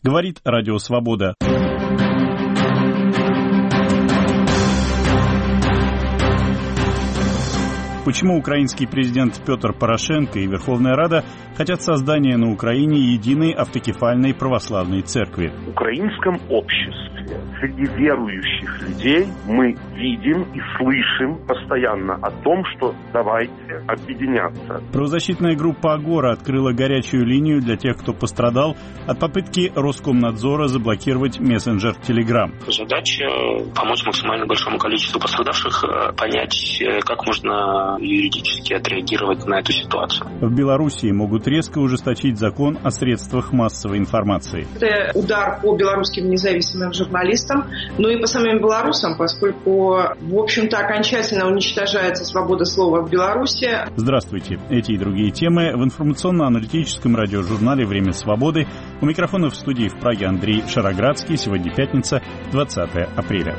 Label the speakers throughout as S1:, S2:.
S1: говорит Радио Свобода. Почему украинский президент Петр Порошенко и Верховная Рада хотят создания на Украине единой автокефальной православной церкви?
S2: В украинском обществе, среди верующих людей, мы видим и слышим постоянно о том, что давайте объединяться.
S1: Правозащитная группа «Агора» открыла горячую линию для тех, кто пострадал от попытки Роскомнадзора заблокировать мессенджер Telegram.
S3: Задача помочь максимально большому количеству пострадавших понять, как можно юридически отреагировать на эту ситуацию.
S1: В Белоруссии могут резко ужесточить закон о средствах массовой информации.
S4: Это удар по белорусским независимым журналистам, но и по самим белорусам, поскольку, в общем-то, окончательно уничтожается свобода слова в Беларуси.
S1: Здравствуйте. Эти и другие темы в информационно-аналитическом радиожурнале «Время свободы». У микрофона в студии в Праге Андрей Шароградский. Сегодня пятница, 20 апреля.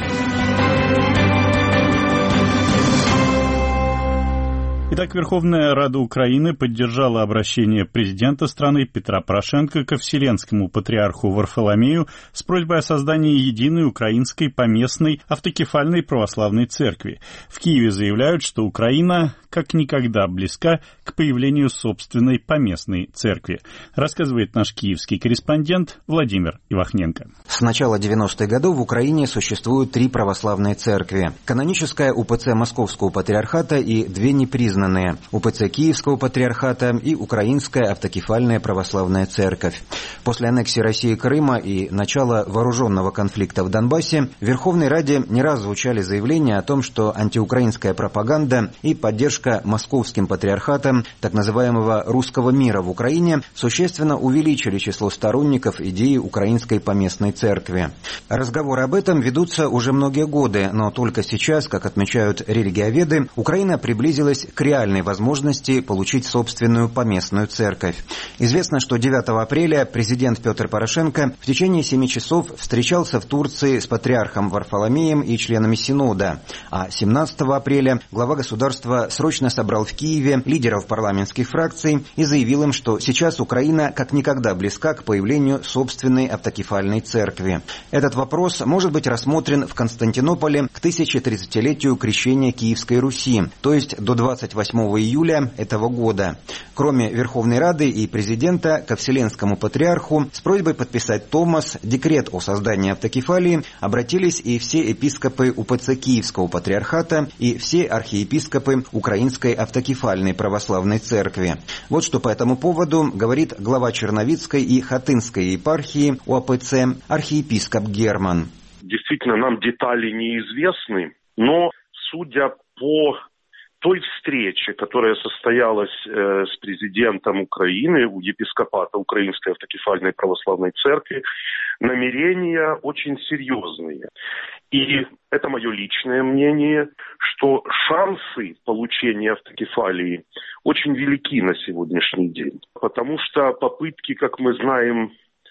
S1: Итак, Верховная Рада Украины поддержала обращение президента страны Петра Порошенко ко Вселенскому патриарху Варфоломею с просьбой о создании единой украинской поместной автокефальной православной церкви. В Киеве заявляют, что Украина как никогда близка к появлению собственной поместной церкви, рассказывает наш киевский корреспондент Владимир Ивахненко.
S5: С начала 90-х годов в Украине существуют 3 православные церкви. Каноническая УПЦ Московского патриархата и 2 непризнанные – УПЦ Киевского патриархата и Украинская автокефальная православная церковь. После аннексии России Крыма и начала вооруженного конфликта в Донбассе в Верховной Раде не раз звучали заявления о том, что антиукраинская пропаганда и поддержка Московским патриархатом так называемого «русского мира» в Украине существенно увеличили число сторонников идеи Украинской поместной церкви. Разговоры об этом ведутся уже многие годы, но только сейчас, как отмечают религиоведы, Украина приблизилась к реальной возможности получить собственную поместную церковь. Известно, что 9 апреля президент Петр Порошенко в течение 7 часов встречался в Турции с патриархом Варфоломеем и членами Синода, а 17 апреля глава государства срочно собрал в Киеве лидеров парламентских фракций и заявил им, что сейчас Украина как никогда близка к появлению собственной автокефальной церкви. Этот вопрос может быть рассмотрен в Константинополе к 1030-летию крещения Киевской Руси, то есть до 28 июля этого года. Кроме Верховной Рады и президента, ко Вселенскому патриарху с просьбой подписать томос, декрет о создании автокефалии, обратились и все епископы УПЦ Киевского патриархата и все архиепископы Украинской автокефальной православной церкви. Вот что по этому поводу говорит глава Черновицкой и Хатынской епархии УАПЦ архиепископ Герман.
S2: Действительно, нам детали неизвестны, но судя по той встрече, которая состоялась с президентом Украины, у епископата Украинской автокефальной православной церкви, намерения очень серьезные. И это мое личное мнение, что шансы получения автокефалии очень велики на сегодняшний день. Потому что попытки, как мы знаем,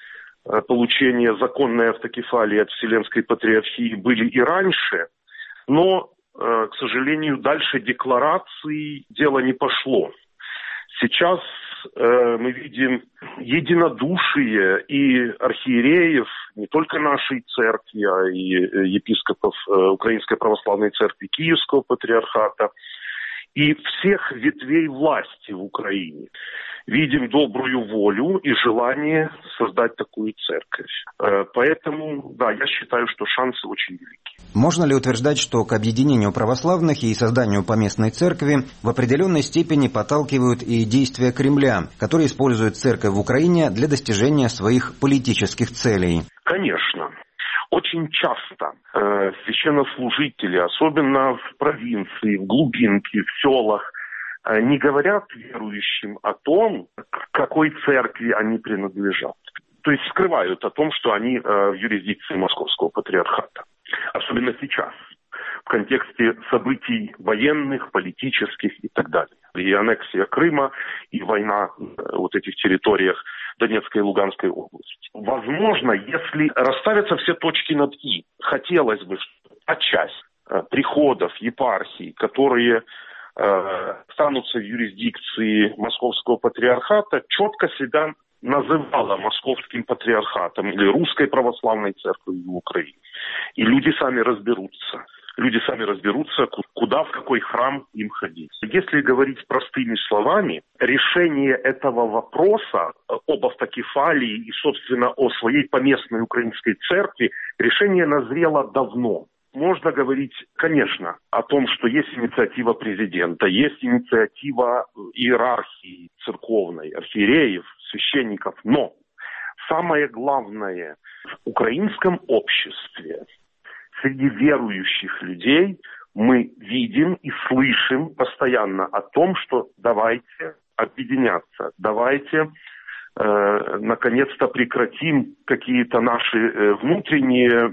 S2: получения законной автокефалии от Вселенской Патриархии были и раньше, но, к сожалению, дальше декларации дело не пошло. Сейчас мы видим единодушие и архиереев, не только нашей церкви, а и епископов Украинской православной церкви Киевского патриархата и всех ветвей власти в Украине. Видим добрую волю и желание создать такую церковь. Поэтому, да, я считаю, что шансы очень велики.
S5: Можно ли утверждать, что к объединению православных и созданию поместной церкви в определенной степени подталкивают и действия Кремля, который использует церковь в Украине для достижения своих политических целей?
S2: Конечно. Очень часто священнослужители, особенно в провинции, в глубинке, в селах, не говорят верующим о том, к какой церкви они принадлежат. То есть скрывают о том, что они в юрисдикции Московского патриархата. Особенно сейчас, в контексте событий военных, политических и так далее. И аннексия Крыма, и война вот этих территориях Донецкой и Луганской области. Возможно, если расставятся все точки над «и», хотелось бы, чтобы та часть приходов, епархий, которые останутся в юрисдикции Московского патриархата, четко себя называла Московским патриархатом или Русской православной церковью в Украине. И люди сами разберутся. Люди сами разберутся, куда, в какой храм им ходить. Если говорить простыми словами, решение этого вопроса об автокефалии и, собственно, о своей поместной украинской церкви, решение назрело давно. Можно говорить, конечно, о том, что есть инициатива президента, есть инициатива иерархии церковной, архиереев, священников, но самое главное, в украинском обществе, среди верующих людей мы видим и слышим постоянно о том, что давайте объединяться, давайте наконец-то прекратим какие-то наши внутренние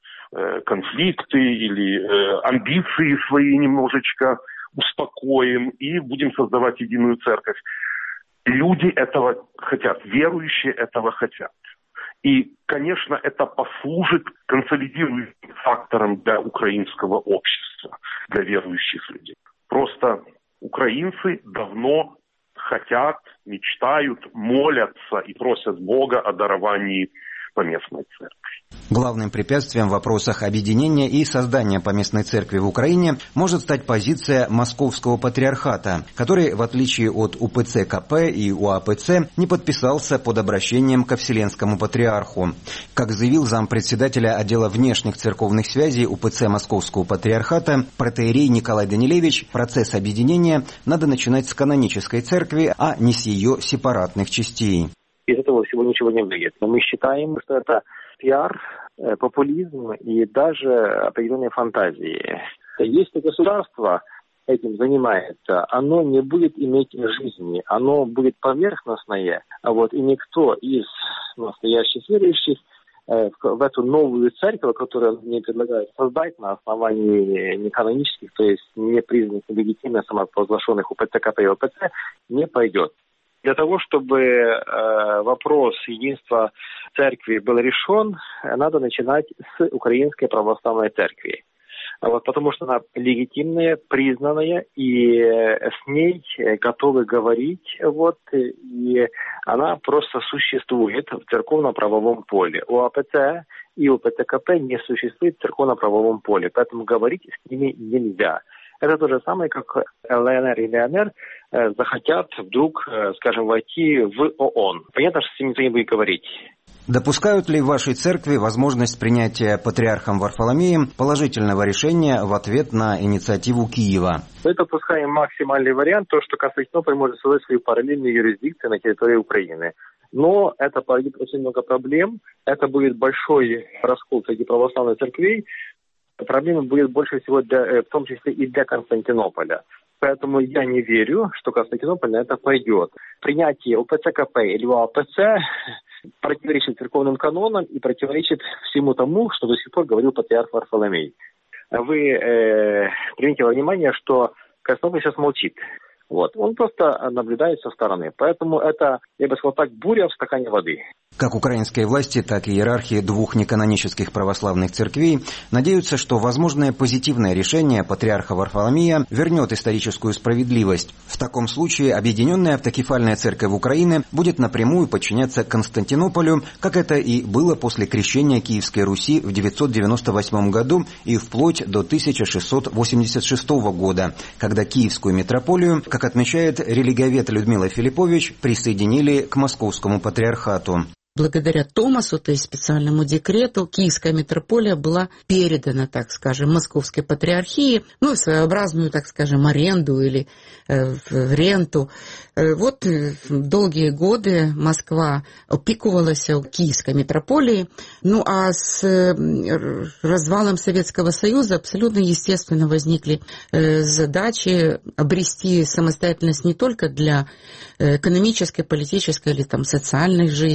S2: конфликты или амбиции свои немножечко успокоим и будем создавать единую церковь. Люди этого хотят, верующие этого хотят. И, конечно, это послужит консолидирующим фактором для украинского общества, для верующих людей. Просто украинцы давно хотят, мечтают, молятся и просят Бога о даровании поместной церкви.
S5: Главным препятствием в вопросах объединения и создания поместной церкви в Украине может стать позиция Московского патриархата, который, в отличие от УПЦ КП и УАПЦ, не подписался под обращением ко Вселенскому патриарху. Как заявил зампредседателя отдела внешних церковных связей УПЦ Московского патриархата протоиерей Николай Данилевич, процесс объединения надо начинать с канонической церкви, а не с ее сепаратных частей.
S6: Из этого всего ничего не выйдет. Но мы считаем, что это пиар, популизм и даже определенные фантазии. Если государство этим занимается, оно не будет иметь жизни, оно будет поверхностное, и никто из настоящих верующих в эту новую церковь, которую мне предлагают создать на основании неканонических, то есть не признанных легитимно самопровозглашенных УПЦ КП и ОПЦ, не пойдет. Для того, чтобы вопрос единства церкви был решен, надо начинать с Украинской православной церкви. Потому что она легитимная, признанная, и с ней готовы говорить, и она просто существует в церковно-правовом поле. УАПЦ и УПЦ-КП не существует в церковно-правовом поле, поэтому говорить с ними нельзя. Это то же самое, как ЛНР и ЛНР захотят вдруг, войти в ООН. Понятно, что с ним никто не будет говорить.
S5: Допускают ли в вашей церкви возможность принятия патриархом Варфоломеем положительного решения в ответ на инициативу Киева?
S6: Мы допускаем максимальный вариант, то, что Константинополь может создать свою параллельную юрисдикцию на территории Украины. Но это породит очень много проблем, это будет большой раскол среди православных церквей. Проблема будет больше всего, в том числе и для Константинополя. Поэтому я не верю, что Константинополь на это пойдет. Принятие УПЦ-КП или УАПЦ противоречит церковным канонам и противоречит всему тому, что до сих пор говорил патриарх Варфоломей. Вы примите во внимание, что Константинополь сейчас молчит. Он просто наблюдает со стороны. Поэтому это, я бы сказал так, буря в стакане воды.
S5: Как украинские власти, так и иерархи двух неканонических православных церквей надеются, что возможное позитивное решение патриарха Варфоломея вернет историческую справедливость. В таком случае объединенная автокефальная церковь Украины будет напрямую подчиняться Константинополю, как это и было после крещения Киевской Руси в 998 году и вплоть до 1686 года, когда Киевскую митрополию, как отмечает религиовед Людмила Филиппович, присоединили к Московскому патриархату.
S7: Благодаря Томасу, то есть специальному декрету, Киевская митрополия была передана, так скажем, Московской патриархии, в своеобразную, так скажем, аренду или в ренту. Долгие годы Москва опекувалась Киевской митрополией, а с развалом Советского Союза абсолютно естественно возникли задачи обрести самостоятельность не только для экономической, политической или социальной жизни,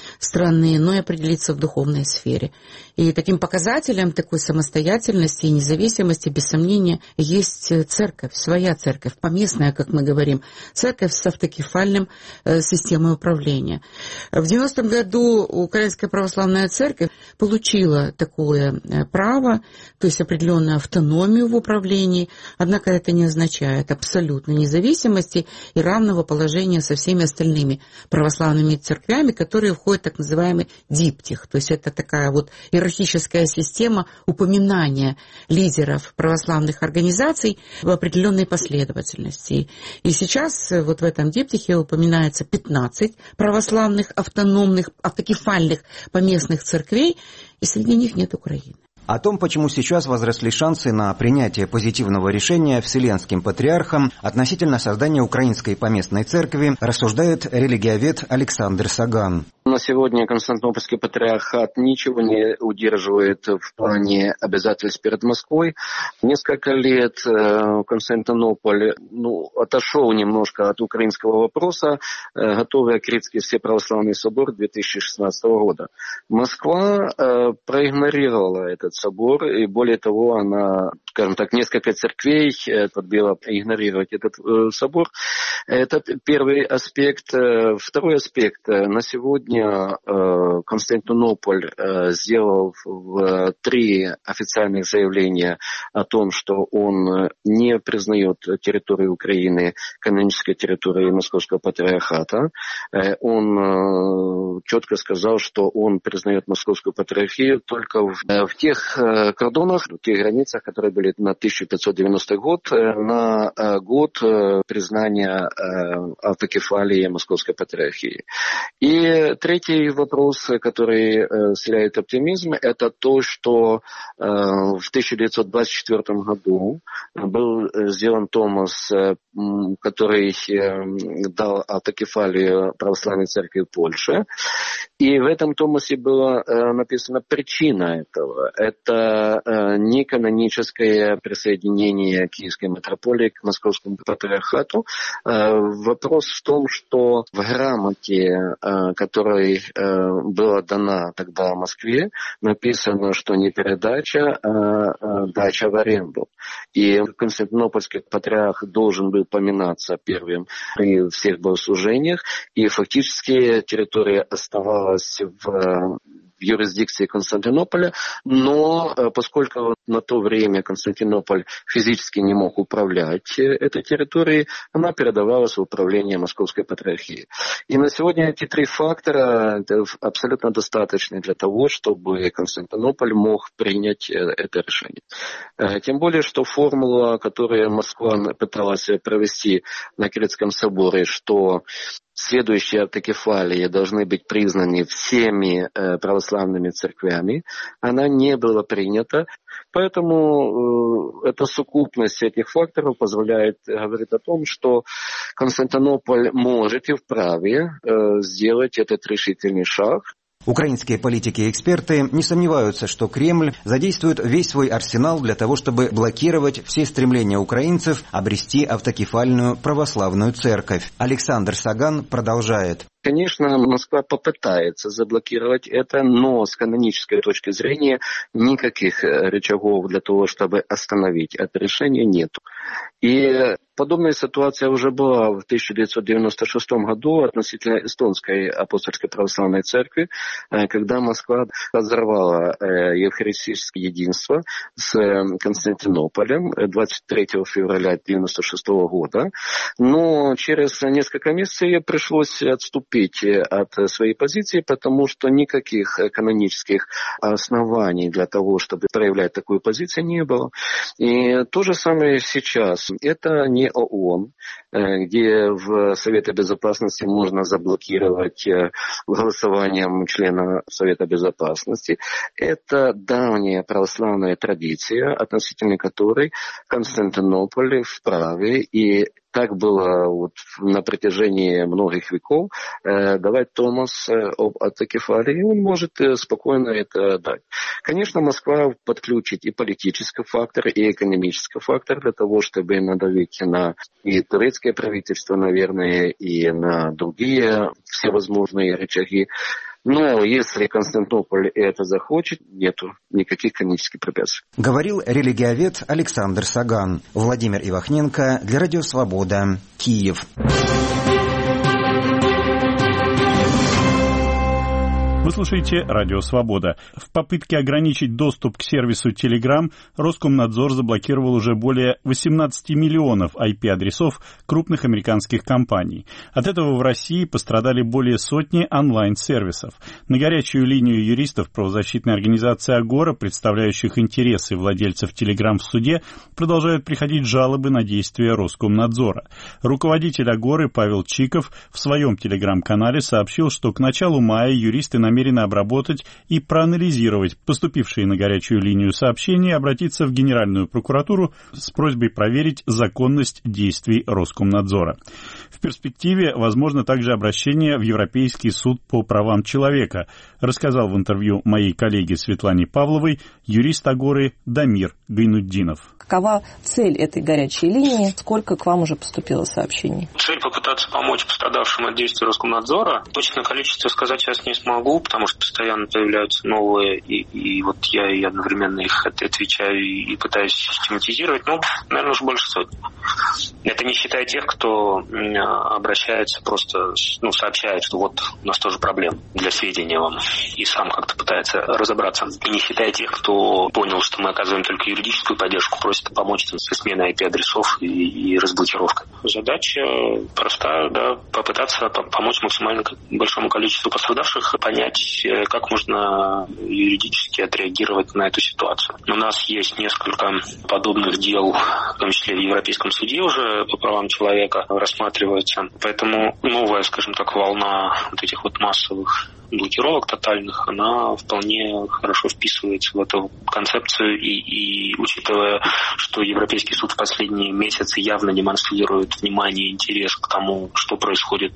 S7: страны, но и определиться в духовной сфере. И таким показателем такой самостоятельности и независимости, без сомнения, есть церковь, своя церковь, поместная, как мы говорим, церковь с автокефальным системой управления. В 90-м году Украинская православная церковь получила такое право, то есть определенную автономию в управлении, однако это не означает абсолютной независимости и равного положения со всеми остальными православными церквями, которые входят в так называемый диптих. То есть это такая вот иерархическая система упоминания лидеров православных организаций в определенной последовательности. И сейчас вот в этом диптихе упоминается 15 православных автономных, автокефальных поместных церквей, и среди них нет Украины.
S5: О том, почему сейчас возросли шансы на принятие позитивного решения Вселенским Патриархом относительно создания Украинской поместной церкви, рассуждает религиовед Александр Саган.
S6: На сегодня Константинопольский патриархат ничего не удерживает в плане обязательств перед Москвой. Несколько лет Константинополь отошел немножко от украинского вопроса, готовый Критский Всеправославный собор 2016 года. Москва проигнорировала этот собор, и более того, она, скажем так, несколько церквей подбила игнорировать этот собор. Это первый аспект. Второй аспект. На сегодня Константинополь сделал 3 официальных заявления о том, что он не признает территорию Украины канонической территорией Московского патриархата. Он четко сказал, что он признает Московскую патриархию только в тех кордонах, в тех границах, которые были на 1590 год, на год признания автокефалии Московской патриархии. И третий вопрос, который вселяет оптимизм, это то, что в 1924 году был сделан томос, который дал автокефалию православной церкви в Польше. И в этом томосе была написана причина этого. Это не каноническое присоединение Киевской митрополии к Московскому патриархату. Вопрос в том, что в грамоте, которая была дана тогда в Москве, написано, что не передача, а дача в аренду. И Константинопольский патриарх должен был поминаться первым при всех богослужениях, и фактически территория оставалась в юрисдикции Константинополя, но поскольку на то время Константинополь физически не мог управлять этой территорией, она передавалась в управление Московской патриархии. И на сегодня эти 3 фактора абсолютно достаточны для того, чтобы Константинополь мог принять это решение. Тем более, что формула, которую Москва пыталась провести на Критском соборе, что следующие автокефалии должны быть признаны всеми православными церквями, она не была принята. Поэтому эта совокупность этих факторов позволяет говорить о том, что Константинополь может и вправе сделать этот решительный шаг.
S5: Украинские политики и эксперты не сомневаются, что Кремль задействует весь свой арсенал для того, чтобы блокировать все стремления украинцев обрести автокефальную православную церковь. Александр Саган продолжает.
S6: Конечно, Москва попытается заблокировать это, но с канонической точки зрения никаких рычагов для того, чтобы остановить это решение, нет. И подобная ситуация уже была в 1996 году относительно Эстонской апостольской православной церкви, когда Москва разорвала евхаристическое единство с Константинополем 23 февраля 1996 года. Но через несколько месяцев ей пришлось отступить от своей позиции, потому что никаких канонических оснований для того, чтобы проявлять такую позицию, не было. И то же самое сейчас. Это не ООН, где в Совете Безопасности можно заблокировать голосованием члена Совета Безопасности. Это давняя православная традиция, относительно которой Константинополь вправе, и так было на протяжении многих веков, давать томос об автокефалии, он может спокойно это дать. Конечно, Москва подключит и политический фактор, и экономический фактор для того, чтобы надавить на и турецкое правительство, наверное, и на другие всевозможные рычаги. Но если Константинополь это захочет, нету никаких экономических препятствий.
S5: Говорил религиовед Александр Саган. Владимир Ивахненко для Радио Свобода, Киев.
S1: Вы слушаете «Радио Свобода». В попытке ограничить доступ к сервису Telegram Роскомнадзор заблокировал уже более 18 миллионов IP-адресов крупных американских компаний. От этого в России пострадали более сотни онлайн-сервисов. На горячую линию юристов правозащитной организации «Агора», представляющих интересы владельцев Telegram в суде, продолжают приходить жалобы на действия Роскомнадзора. Руководитель «Агоры» Павел Чиков в своем Telegram-канале сообщил, что к началу мая юристы намерены обработать и проанализировать поступившие на горячую линию сообщения и обратиться в Генеральную прокуратуру с просьбой проверить законность действий Роскомнадзора. В перспективе возможно также обращение в Европейский суд по правам человека, рассказал в интервью моей коллеге Светлане Павловой юрист Агоры Дамир Гайнутдинов.
S8: Какова цель этой горячей линии? Сколько к вам уже поступило сообщений?
S3: Цель попытаться помочь пострадавшим от действий Роскомнадзора. Точное количество сказать сейчас не смогу, потому что постоянно появляются новые, и вот я и одновременно их отвечаю и пытаюсь систематизировать. Наверное, уже больше сотни. Это не считая тех, кто обращается просто, сообщает, что вот у нас тоже проблем, для сведения вам, и сам как-то пытается разобраться. И не считая тех, кто понял, что мы оказываем только юридическую поддержку, просит помочь со сменой IP-адресов и разблокировкой. Задача простая, попытаться помочь максимально большому количеству пострадавших, понять, как можно юридически отреагировать на эту ситуацию. У нас есть несколько подобных дел, в том числе в Европейском суде уже по правам человека рассматривается. Поэтому новая, скажем так, волна вот этих вот массовых блокировок тотальных, она вполне хорошо вписывается в эту концепцию, и учитывая, что Европейский суд в последние месяцы явно демонстрирует внимание и интерес к тому, что происходит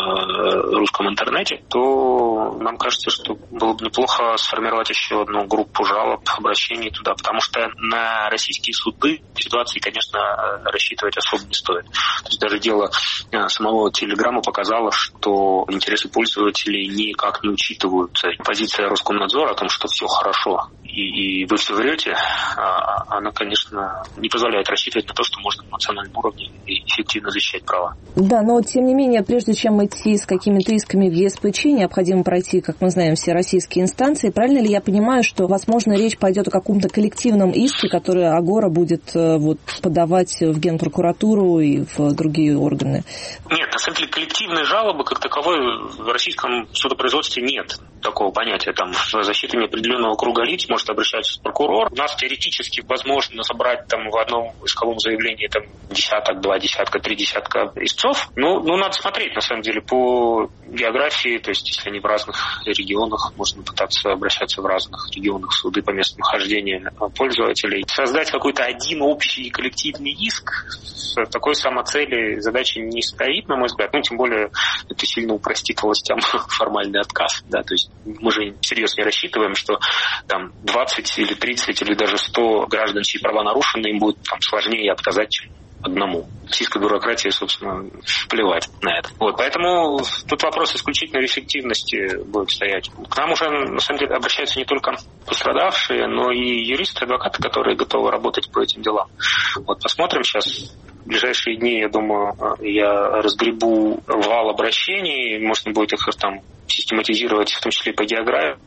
S3: в русском интернете, то нам кажется, что было бы неплохо сформировать еще одну группу жалоб, обращений туда, потому что на российские суды ситуации, конечно, рассчитывать особо не стоит. То есть даже дело самого Телеграма показало, что интересы пользователей никак не учитываются. Позиция Роскомнадзора о том, что все хорошо и вы все врете, она, конечно, не позволяет рассчитывать на то, что можно на национальном уровне эффективно защищать права.
S8: Да, но тем не менее, прежде чем идти с какими-то исками в ЕСПЧ, необходимо пройти, как мы знаем, все российские инстанции. Правильно ли я понимаю, что, возможно, речь пойдет о каком-то коллективном иске, который Агора будет подавать в Генпрокуратуру и в другие органы?
S3: Нет, на самом деле коллективной жалобы как таковой в российском судопроизводстве нет такого понятия. Там защита неопределенного круга лиц может обращаться прокурор. У нас теоретически возможно собрать там в одном исковом заявлении там десяток, два десятка, три десятка истцов. Ну, надо смотреть, на самом деле, по географии. То есть, если они в разных регионах, можно пытаться обращаться в разных регионах суды по месту нахождения пользователей. Создать какой-то один общий коллективный иск с такой самоцели задачи не стоит, на мой взгляд. Тем более, это сильно упростит властям формальный отказ. Да? То есть, мы же всерьез не рассчитываем, что там 20 или 30 или даже 100 граждан, чьи права нарушены, им будет там сложнее отказать, чем одному. Российской бюрократии, собственно, плевать на это. Поэтому тут вопрос исключительно эффективности будет стоять. К нам уже, на самом деле, обращаются не только пострадавшие, но и юристы, адвокаты, которые готовы работать по этим делам. Посмотрим сейчас. В ближайшие дни, я думаю, я разгребу вал обращений, можно будет их там систематизировать, в том числе и по географии,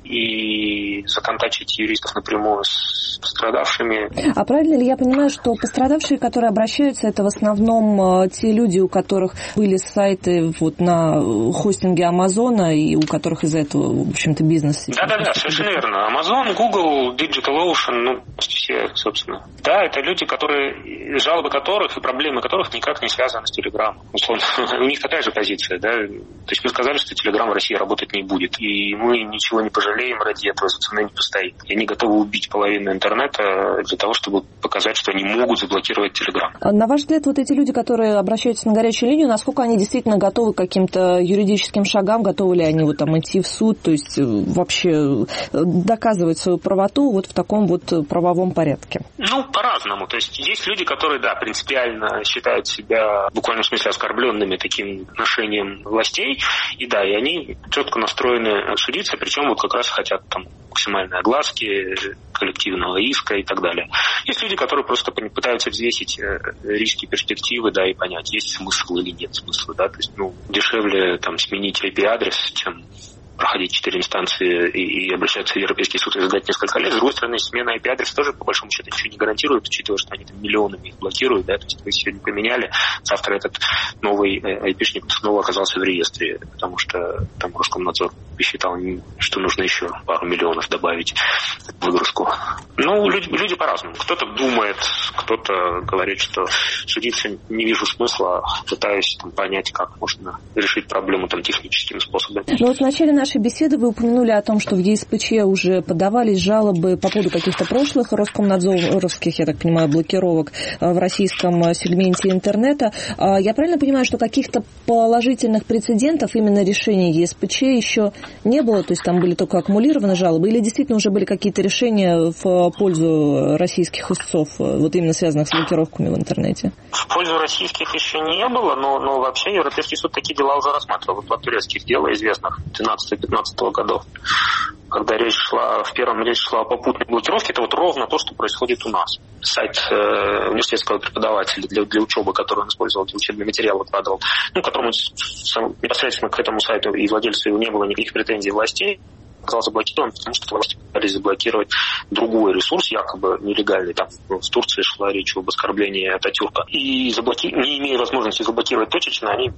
S3: и законтачить юристов напрямую с пострадавшими.
S8: А правильно ли я понимаю, что пострадавшие, которые обращаются, это в основном те люди, у которых были сайты на хостинге Амазона и у которых из-за этого, в общем-то, бизнес...
S3: Да, совершенно верно. Амазон, Google, DigitalOcean, все, собственно. Да, это люди, жалобы которых и проблемы которых никак не связаны с Телеграмом. Условно. У них такая же позиция, да. То есть мы сказали, что Телеграм в России работать не будет. И мы ничего не пожалеем ради этого она не постоит. И они готовы убить половину интернета для того, чтобы показать, что они могут заблокировать Telegram.
S8: На ваш взгляд, вот эти люди, которые обращаются на горячую линию, насколько они действительно готовы к каким-то юридическим шагам, готовы ли они вот там идти в суд, то есть вообще доказывать свою правоту вот в таком вот правовом порядке?
S3: Ну, по-разному. То есть есть люди, которые, да, принципиально считают себя в буквальном смысле оскорбленными таким отношением властей, и да, и они четко настроены судиться, причем вот как раз хотят там максимальной огласки, коллективного иска и так далее. Есть люди, которые просто пытаются взвесить риски, перспективы, да, и понять, есть смысл или нет смысла, да, то есть, дешевле там сменить IP-адрес, чем проходить 4 инстанции и обращаться в Европейский суд и ждать несколько лет. С другой стороны, смена IP-адреса тоже, по большому счету, ничего не гарантирует, учитывая, что они там миллионами их блокируют, да, то есть вы сегодня поменяли, завтра этот новый IP-шник снова оказался в реестре, потому что там Роскомнадзор посчитал, что нужно еще пару миллионов добавить в выгрузку. Люди по-разному. Кто-то думает, кто-то говорит, что судиться не вижу смысла, пытаюсь понять, как можно решить проблему техническими способами.
S8: Вот в начале нашей беседы вы упомянули о том, что в ЕСПЧ уже подавались жалобы по поводу каких-то прошлых роскомнадзоровских, я так понимаю, блокировок в российском сегменте интернета. Я правильно понимаю, что каких-то положительных прецедентов именно решения ЕСПЧ еще не было? То есть там были только аккумулированы жалобы? Или действительно уже были какие-то решения в пользу российских истцов, вот именно связанных с блокировками в интернете?
S3: В пользу российских еще не было, но вообще Европейский суд такие дела уже рассматривал. Два турецких дела, известных 12-15 годов, когда в первом речь шла о попутной блокировке, это вот ровно то, что происходит у нас. Сайт университетского преподавателя для учебы, который он использовал для учебный материал, выкладывал, которому непосредственно к этому сайту и владельцу его не было никаких претензий властей, оказался заблокирован, потому что власти пытались заблокировать другой ресурс, якобы нелегальный. Там в Турции шла речь об оскорблении Ататюрка. И не имея возможности заблокировать точечно, они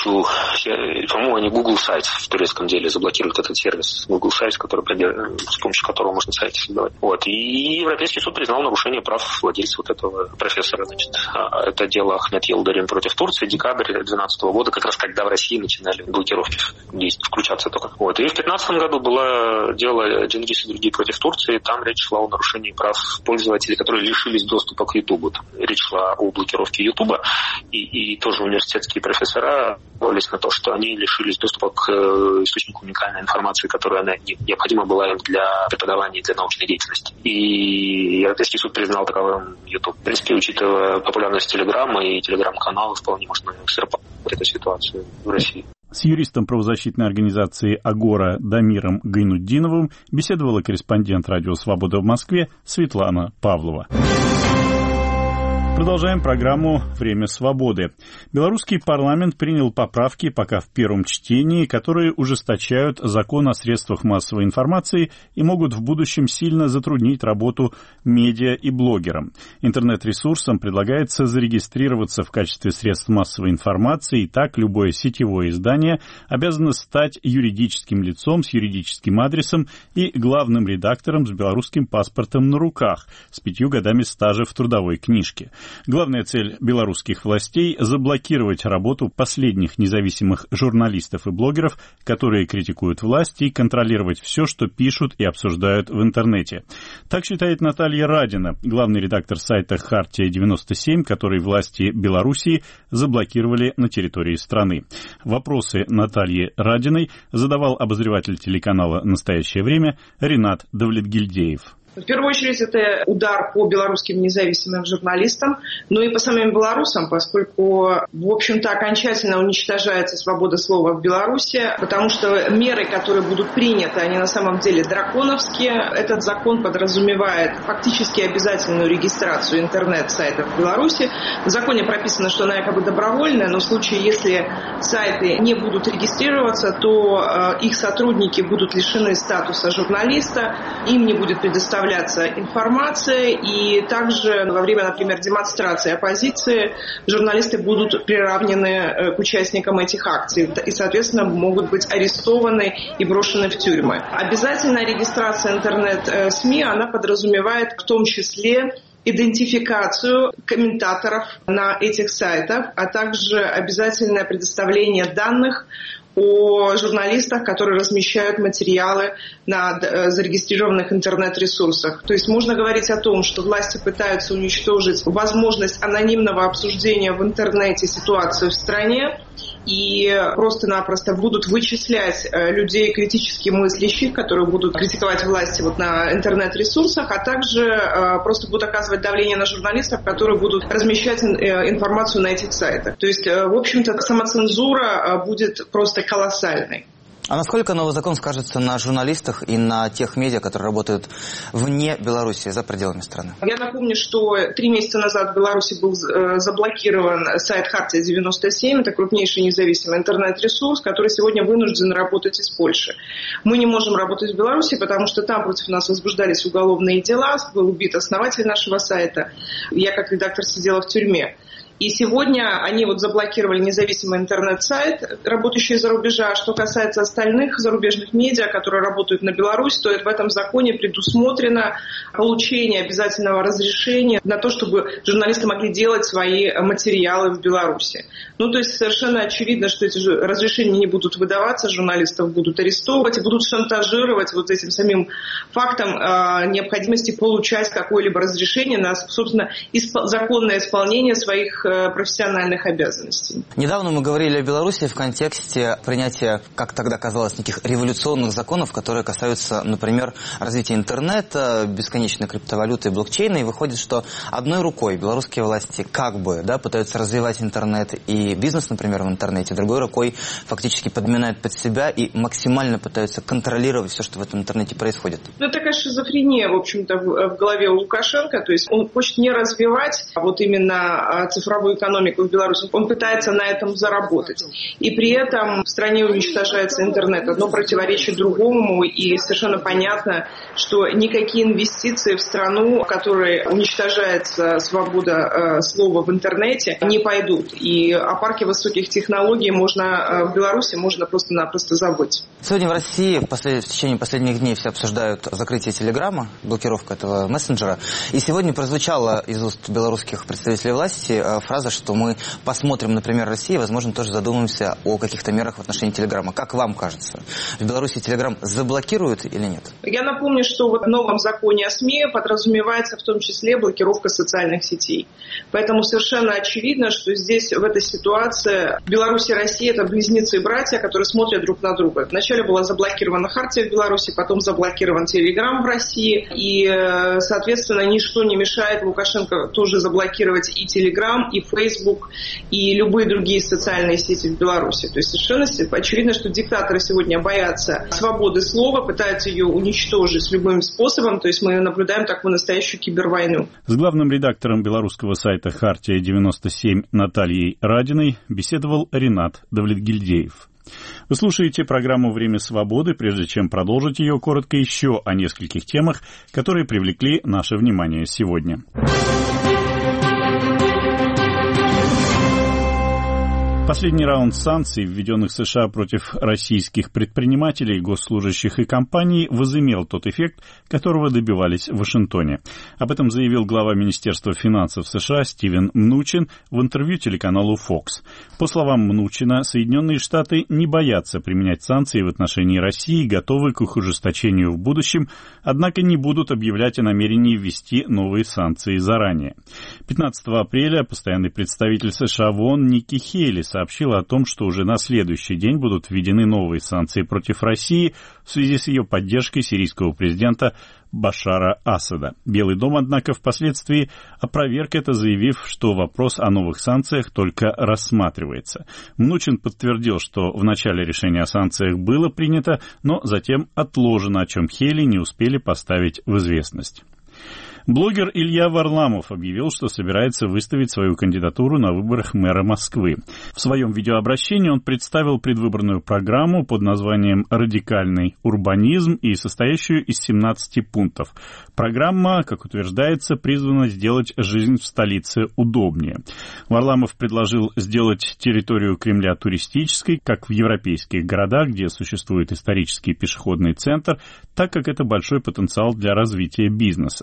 S3: по-моему, они Google сайт в турецком деле заблокируют этот сервис Google сайт, с помощью которого можно сайты создавать. Вот. И Европейский суд признал нарушение прав владельца вот этого профессора. Это дело Ахмед Елдарин против Турции, декабрь 2012 года, как раз когда в России начинали блокировки включаться только. Вот. И в 2015 году было дело Дженгиз и другие против Турции. Там речь шла о нарушении прав пользователей, которые лишились доступа к Ютубу. Речь шла о блокировке Ютуба. И тоже университетские профессора жаловались на то, что они лишились доступа к источнику уникальной информации, которая необходима была им для преподавания и для научной деятельности. И Европейский суд признал таковым Ютуб. В принципе, учитывая популярность Телеграма и Телеграм-канала, вполне можно экстраполировать эту ситуацию в России.
S1: С юристом правозащитной организации «Агора» Дамиром Гайнутдиновым беседовала корреспондент «Радио Свобода» в Москве Светлана Павлова. Продолжаем программу «Время свободы». Белорусский парламент принял поправки пока в первом чтении, которые ужесточают закон о средствах массовой информации и могут в будущем сильно затруднить работу медиа и блогерам. Интернет-ресурсам предлагается зарегистрироваться в качестве средств массовой информации, и так любое сетевое издание обязано стать юридическим лицом с юридическим адресом и главным редактором с белорусским паспортом на руках с 5 годами стажа в трудовой книжке. Главная цель белорусских властей – заблокировать работу последних независимых журналистов и блогеров, которые критикуют власть, и контролировать все, что пишут и обсуждают в интернете. Так считает Наталья Радина, главный редактор сайта «Хартия-97», который власти Белоруссии заблокировали на территории страны. Вопросы Натальи Радиной задавал обозреватель телеканала «Настоящее время» Ринат Давлетгильдеев.
S4: В первую очередь, это удар по белорусским независимым журналистам, но и по самим белорусам, поскольку, в общем-то, окончательно уничтожается свобода слова в Беларуси, потому что меры, которые будут приняты, они на самом деле драконовские. Этот закон подразумевает фактически обязательную регистрацию интернет-сайтов в Беларуси. В законе прописано, что она якобы добровольная, но в случае, если сайты не будут регистрироваться, то их сотрудники будут лишены статуса журналиста, им не будет предоставляться информация, и также во время, например, демонстрации оппозиции журналисты будут приравнены к участникам этих акций и, соответственно, могут быть арестованы и брошены в тюрьмы. Обязательная регистрация интернет-СМИ, она подразумевает в том числе идентификацию комментаторов на этих сайтах, а также обязательное предоставление данных о журналистах, которые размещают материалы на зарегистрированных интернет-ресурсах. То есть можно говорить о том, что власти пытаются уничтожить возможность анонимного обсуждения в интернете ситуации в стране и просто-напросто будут вычислять людей критически мыслящих, которые будут критиковать власти на интернет-ресурсах, а также просто будут оказывать давление на журналистов, которые будут размещать информацию на этих сайтах. То есть, в общем-то, самоцензура будет просто колоссальной.
S9: А насколько новый закон скажется на журналистах и на тех медиа, которые работают вне Беларуси, за пределами страны? Я
S4: напомню, что 3 месяца назад в Беларуси был заблокирован сайт «Хартия-97». Это крупнейший независимый интернет-ресурс, который сегодня вынужден работать из Польши. Мы не можем работать в Беларуси, потому что там против нас возбуждались уголовные дела. Был убит основатель нашего сайта. Я как редактор сидела в тюрьме. И сегодня они заблокировали независимый интернет-сайт, работающий за рубежа. Что касается остальных зарубежных медиа, которые работают на Беларусь, то в этом законе предусмотрено получение обязательного разрешения на то, чтобы журналисты могли делать свои материалы в Беларуси. То есть совершенно очевидно, что эти разрешения не будут выдаваться, журналистов будут арестовывать и будут шантажировать этим самим фактом необходимости получать какое-либо разрешение на, собственно, законное исполнение своих профессиональных обязанностей.
S9: Недавно мы говорили о Беларуси в контексте принятия, как тогда казалось, неких революционных законов, которые касаются, например, развития интернета, бесконечной криптовалюты и блокчейна. И выходит, что одной рукой белорусские власти пытаются развивать интернет и бизнес, например, в интернете, другой рукой фактически подминают под себя и максимально пытаются контролировать все, что в этом интернете происходит.
S4: Такая шизофрения, в общем-то, в голове у Лукашенко. То есть он хочет не развивать именно цифровую экономику в Беларуси, он пытается на этом заработать. И при этом в стране уничтожается интернет. Одно противоречит другому, и совершенно понятно, что никакие инвестиции в страну, в которой уничтожается свобода слова в интернете, не пойдут. И о парке высоких технологий в Беларуси можно просто-напросто забыть.
S9: Сегодня в России в течение последних дней все обсуждают закрытие Телеграма, блокировку этого мессенджера. И сегодня прозвучало из уст белорусских представителей власти фраза, что мы посмотрим, например, Россию, возможно, тоже задумаемся о каких-то мерах в отношении Телеграма. Как вам кажется, в Беларуси Телеграм заблокируют или нет?
S4: Я напомню, что в новом законе о СМИ подразумевается в том числе блокировка социальных сетей. Поэтому совершенно очевидно, что здесь, в этой ситуации, Беларусь и Россия – это близнецы и братья, которые смотрят друг на друга. Вначале была заблокирована Хартия в Беларуси, потом заблокирован Телеграм в России. И, соответственно, ничто не мешает Лукашенко тоже заблокировать и Телеграм, и Facebook, и любые другие социальные сети в Беларуси. То есть совершенно очевидно, что диктаторы сегодня боятся свободы слова, пытаются ее уничтожить любым способом. То есть мы наблюдаем такую настоящую кибервойну.
S1: С главным редактором белорусского сайта «Хартия-97» Натальей Радиной беседовал Ринат Давлетгильдеев. Вы слушаете программу «Время свободы». Прежде чем продолжить ее, коротко еще о нескольких темах, которые привлекли наше внимание сегодня. Последний раунд санкций, введенных США против российских предпринимателей, госслужащих и компаний, возымел тот эффект, которого добивались в Вашингтоне. Об этом заявил глава Министерства финансов США Стивен Мнучин в интервью телеканалу Fox. По словам Мнучина, Соединенные Штаты не боятся применять санкции в отношении России, готовы к их ужесточению в будущем, однако не будут объявлять о намерении ввести новые санкции заранее. 15 апреля постоянный представитель США в ООН Никки Хейли сообщила о том, что уже на следующий день будут введены новые санкции против России в связи с ее поддержкой сирийского президента Башара Асада. Белый дом, однако, впоследствии опроверг это, заявив, что вопрос о новых санкциях только рассматривается. Мнучин подтвердил, что в начале решение о санкциях было принято, но затем отложено, о чем Хейли не успели поставить в известность. Блогер Илья Варламов объявил, что собирается выставить свою кандидатуру на выборах мэра Москвы. В своем видеообращении он представил предвыборную программу под названием «Радикальный урбанизм» и состоящую из 17 пунктов. Программа, как утверждается, призвана сделать жизнь в столице удобнее. Варламов предложил сделать территорию Кремля туристической, как в европейских городах, где существует исторический пешеходный центр, так как это большой потенциал для развития бизнеса.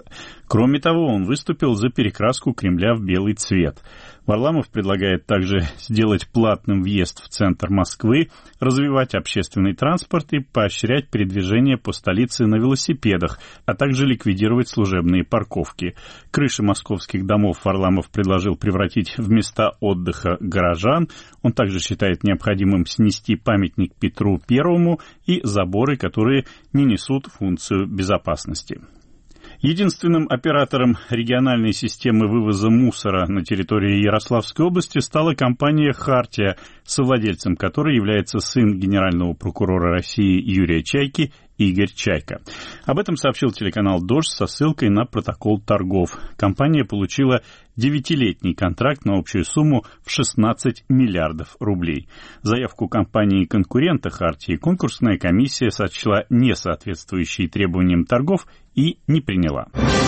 S1: Кроме того, он выступил за перекраску Кремля в белый цвет. Варламов предлагает также сделать платным въезд в центр Москвы, развивать общественный транспорт и поощрять передвижение по столице на велосипедах, а также ликвидировать служебные парковки. Крыши московских домов Варламов предложил превратить в места отдыха горожан. Он также считает необходимым снести памятник Петру Первому и заборы, которые не несут функцию безопасности. Единственным оператором региональной системы вывоза мусора на территории Ярославской области стала компания «Хартия», совладельцем которой является сын генерального прокурора России Юрия Чайки Игорь Чайка. Об этом сообщил телеканал «Дождь» со ссылкой на протокол торгов. Компания получила 9-летний контракт на общую сумму в 16 миллиардов рублей. Заявку компании-конкурента «Хартии» конкурсная комиссия сочла несоответствующей требованиям торгов и не приняла.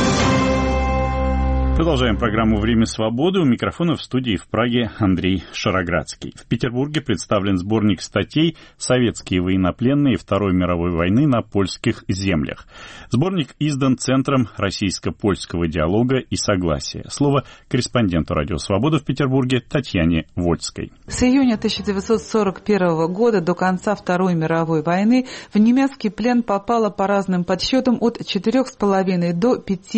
S1: Продолжаем программу «Время свободы». У микрофона в студии в Праге Андрей Шароградский. В Петербурге представлен сборник статей «Советские военнопленные Второй мировой войны на польских землях». Сборник издан Центром российско-польского диалога и согласия. Слово корреспонденту «Радио Свобода» в Петербурге Татьяне Вольской.
S10: С июня 1941 года до конца Второй мировой войны в немецкий плен попало по разным подсчетам от 4,5 до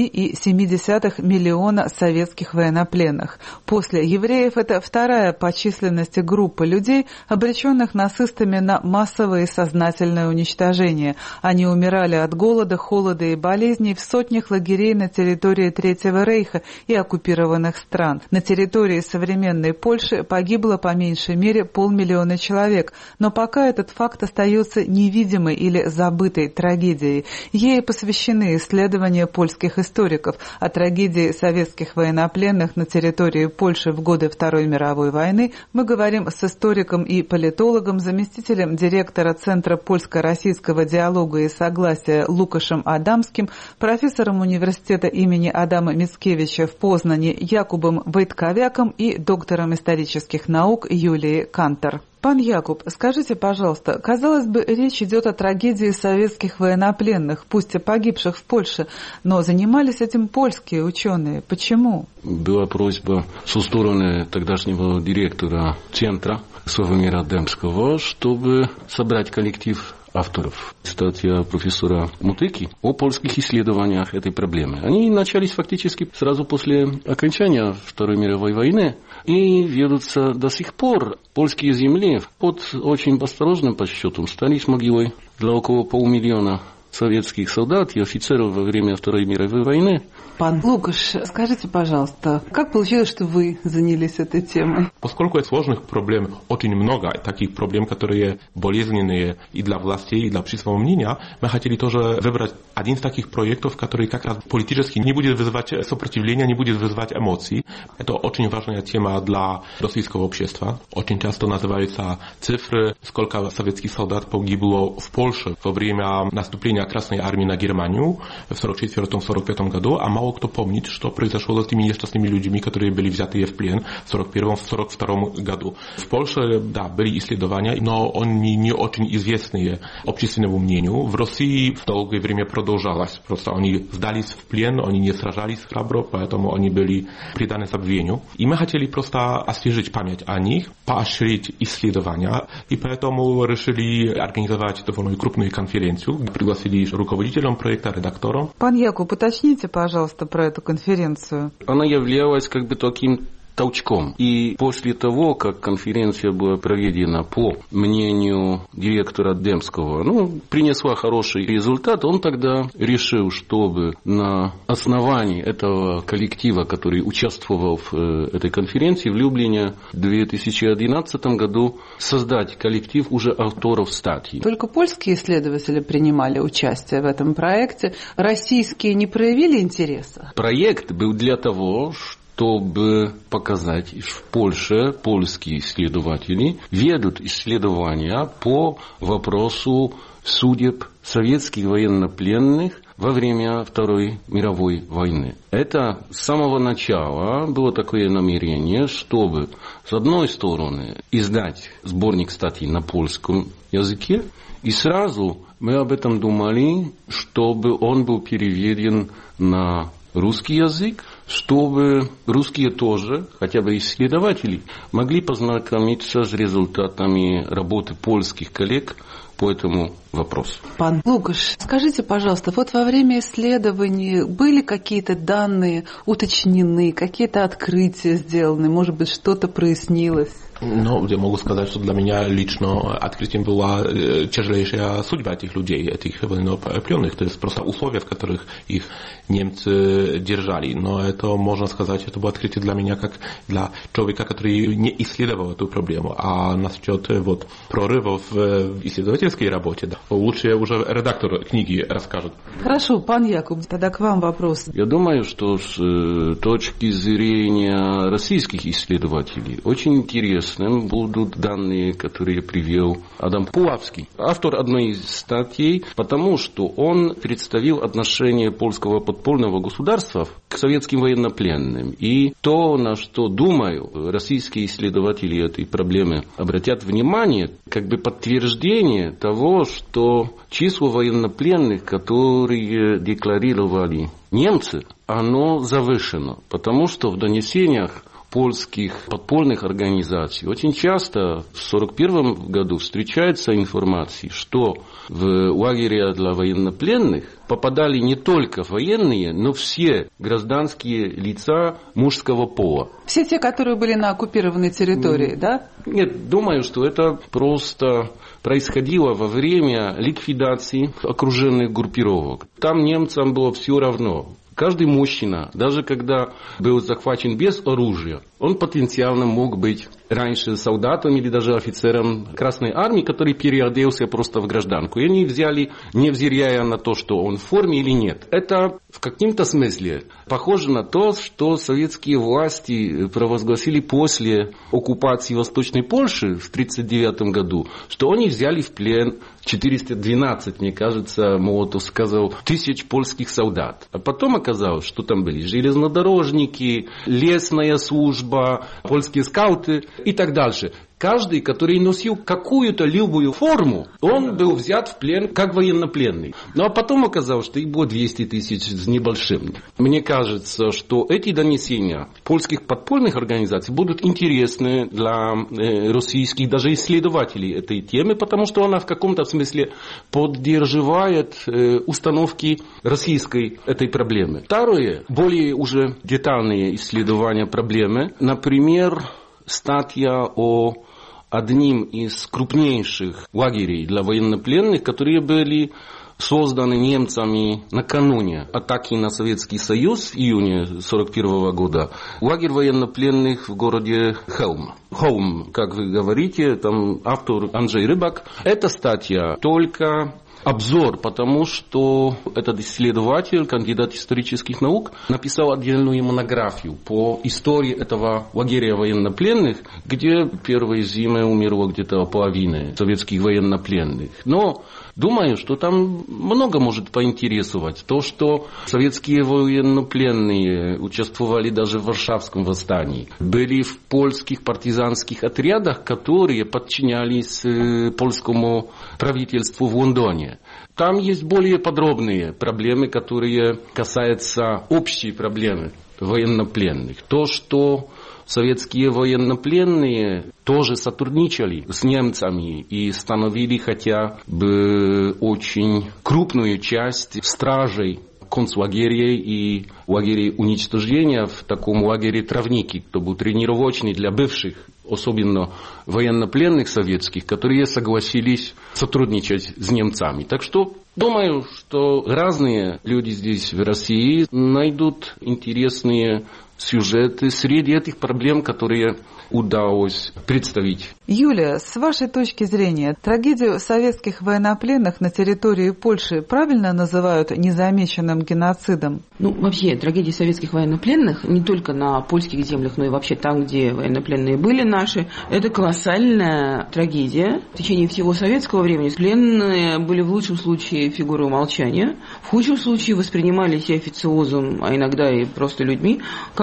S10: 5,7 миллиона советских военнопленных. После евреев это вторая по численности группа людей, обреченных нацистами на массовое и сознательное уничтожение. Они умирали от голода, холода и болезней в сотнях лагерей на территории Третьего рейха и оккупированных стран. На территории современной Польши погибло по меньшей мере 500 000 человек, но пока этот факт остается невидимой или забытой трагедией. Ей посвящены исследования польских историков о трагедии советских военнопленных на территории Польши в годы Второй мировой войны. Мы говорим с историком и политологом, заместителем директора Центра польско-российского диалога и согласия Лукашем Адамским, профессором университета имени Адама Мицкевича в Познане Якубом Войтковяком и доктором исторических наук Юлией Кантор. Пан Якуб, скажите, пожалуйста, казалось бы, речь идет о трагедии советских военнопленных, пусть и погибших в Польше, но занимались этим польские ученые. Почему?
S11: Была просьба со стороны тогдашнего директора Центра Славомира Демского, чтобы собрать коллектив авторов. Статья профессора Мутыки о польских исследованиях этой проблемы. Они начались фактически сразу после окончания Второй мировой войны и ведутся до сих пор. Польские земли под очень осторожным подсчетом стали могилой для около 500 000 советских солдат и офицеров во время Второй мировой войны.
S10: Пан Лукаш, скажите, пожалуйста, как получилось, что вы занялись этой темой?
S12: Поскольку сложных проблем очень много, таких проблем, которые болезненные и для властей, и для общественного мнения, мы хотели тоже выбрать один из таких проектов, который как раз политически не будет вызывать сопротивления, не будет вызывать эмоций. Это очень важная тема для российского общества. Очень часто называются цифры, сколько советских солдат погибло в Польше во время наступления Красной армии на Германию в 1944-1945 году, а мало кто помнит, что произошло с теми несчастными людьми, которые были взяты в плен в 1941-1942 году. В Польше, да, были исследования, но они не очень известные общественному мнению. В России в долгое время продолжалось. Просто они сдались в плен, они не сражались храбро, поэтому они были преданы забвению. И мы хотели просто освежить память о них, поощрить исследования, и поэтому решили организовать довольно крупную конференцию. Пригласили руководителем проекта, редактором.
S10: Пан Якуб, уточните, пожалуйста, про эту конференцию.
S11: Она являлась таким толчком. И после того, как конференция была проведена по мнению директора Демского, принесла хороший результат, он тогда решил, чтобы на основании этого коллектива, который участвовал в этой конференции в Люблине в 2011 году, создать коллектив уже авторов статей.
S10: Только польские исследователи принимали участие в этом проекте. Российские не проявили интереса?
S11: Проект был для того, чтобы показать, что в Польше польские исследователи ведут исследования по вопросу судеб советских военнопленных во время Второй мировой войны. Это с самого начала было такое намерение, чтобы, с одной стороны, издать сборник статей на польском языке, и сразу мы об этом думали, чтобы он был переведен на русский язык, чтобы русские тоже, хотя бы исследователи, могли познакомиться с результатами работы польских коллег по этому вопросу.
S10: Пан Лукаш, скажите, пожалуйста, вот во время исследований были какие-то данные уточнены, какие-то открытия сделаны, может быть, что-то прояснилось?
S12: No, ja mogę сказать, что для меня лично открытием была тяжелейшая судьба этих людей, этих военнопленных. То есть просто условия, в которых их немцы держали. Но это, можно сказать, это было открытие для меня как для человека, который не исследовал эту проблему. А насчет вот прорывов в исследовательской работе, да, лучше уже редактор книги расскажет.
S10: Хорошо, пан Якуб, тогда к вам вопрос.
S11: Я думаю, что с точки зрения российских исследователей очень интересно будут данные, которые привел Адам Пулавский, автор одной из статей, потому что он представил отношение польского подпольного государства к советским военнопленным. И то, на что, думаю, российские исследователи этой проблемы обратят внимание, как бы подтверждение того, что число военнопленных, которые декларировали немцы, оно завышено, потому что в донесениях польских подпольных организаций очень часто в 1941 году встречается информация, что в лагеря для военнопленных попадали не только военные, но все гражданские лица мужского пола.
S10: Все те, которые были на оккупированной территории, да?
S11: Нет, думаю, что это просто происходило во время ликвидации окруженных группировок. Там немцам было все равно. Каждый мужчина, даже когда был захвачен без оружия, он потенциально мог быть раньше солдатом или даже офицером Красной Армии, который переоделся просто в гражданку. И они взяли, невзирая на то, что он в форме или нет. Это в каком-то смысле похоже на то, что советские власти провозгласили после оккупации Восточной Польши в 1939 году, что они взяли в плен 412, мне кажется, Молотов сказал, тысяч польских солдат. А потом оказалось, что там были железнодорожники, лесная служба, польские скауты и так дальше. Каждый, который носил какую-то любую форму, он был взят в плен как военнопленный. Ну а потом оказалось, что их было 200 тысяч с небольшим. Мне кажется, что эти донесения польских подпольных организаций будут интересны для российских даже исследователей этой темы, потому что она в каком-то смысле поддерживает установки российской этой проблемы. Второе, более уже детальные исследования проблемы, например, статья о одним из крупнейших лагерей для военнопленных, которые были созданы немцами накануне атаки на Советский Союз в июне 1941 года. Лагерь военнопленных в городе Холм, как вы говорите, там автор Анджей Рыбак. Эта статья только обзор, потому что этот исследователь, кандидат исторических наук, написал отдельную монографию по истории этого лагеря военнопленных, где первой зимой умерло где-то половина советских военнопленных. Но думаю, что там много может поинтересовать. То, что советские военнопленные участвовали даже в Варшавском восстании, были в польских партизанских отрядах, которые подчинялись польскому правительству в Лондоне. Там есть более подробные проблемы, которые касаются общей проблемы военнопленных. То, что советские военнопленные тоже сотрудничали с немцами и становили хотя бы очень крупную часть стражей концлагерей и лагерей уничтожения в таком лагере Травники, кто был тренировочный для бывших, особенно военнопленных советских, которые согласились сотрудничать с немцами. Так что думаю, что разные люди здесь в России найдут интересные сюжеты среди этих проблем, которые удалось представить.
S10: Юлия, с вашей точки зрения, трагедию советских военнопленных на территории Польши правильно называют незамеченным геноцидом?
S13: Вообще, трагедия советских военнопленных не только на польских землях, но и вообще там, где военнопленные были наши, это колоссальная трагедия. В течение всего советского времени пленные были в лучшем случае фигурой умолчания, в худшем случае воспринимались и официозом, а иногда и просто людьми, как